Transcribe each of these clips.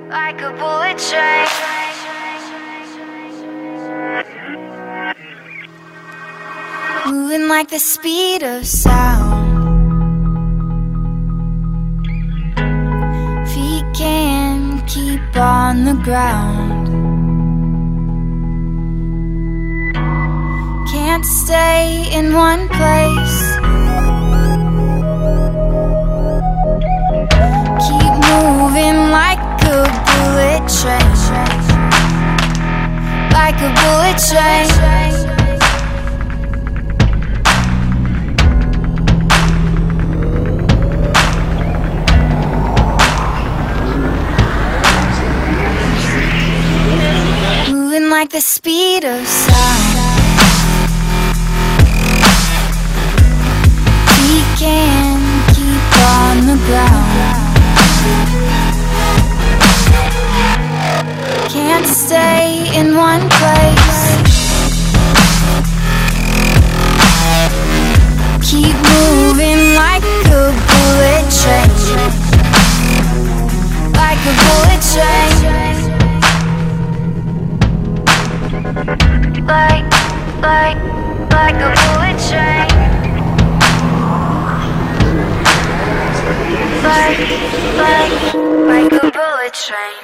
like a bullet train. Moving like the speed of sound. Feet can't keep on the ground. Can't stay in one place. Keep moving like a bullet train. Like a bullet train. Moving like the speed of sound. We can't keep on the ground. Can't stay in one place. Keep moving like a bullet train. Like a bullet train. Like a bullet train. Like a bullet train.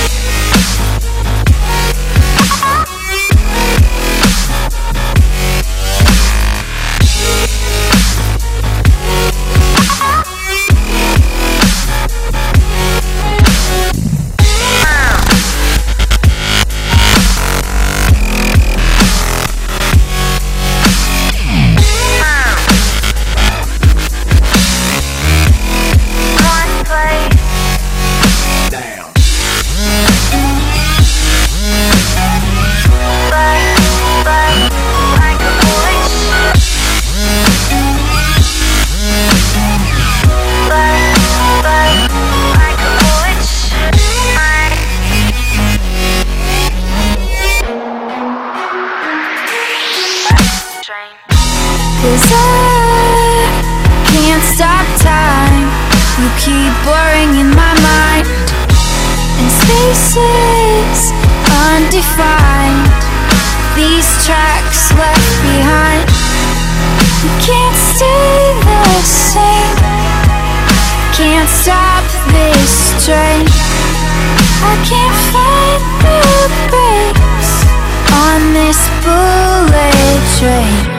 Cause I can't stop time. You keep blurring in my mind, and spaces undefined. These tracks left behind. You can't stay the same. Can't stop this train. I can't find the brakes on this bullet train.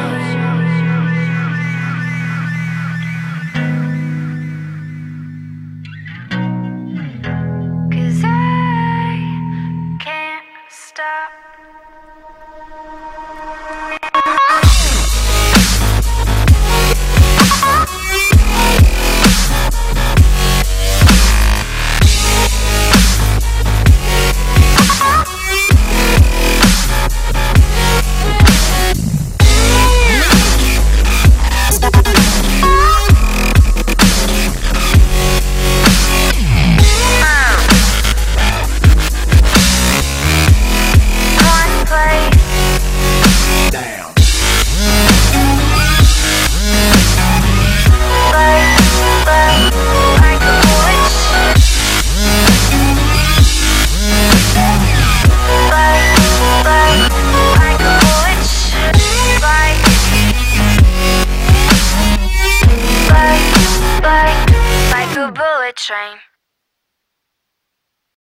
Stop. Like a bullet train.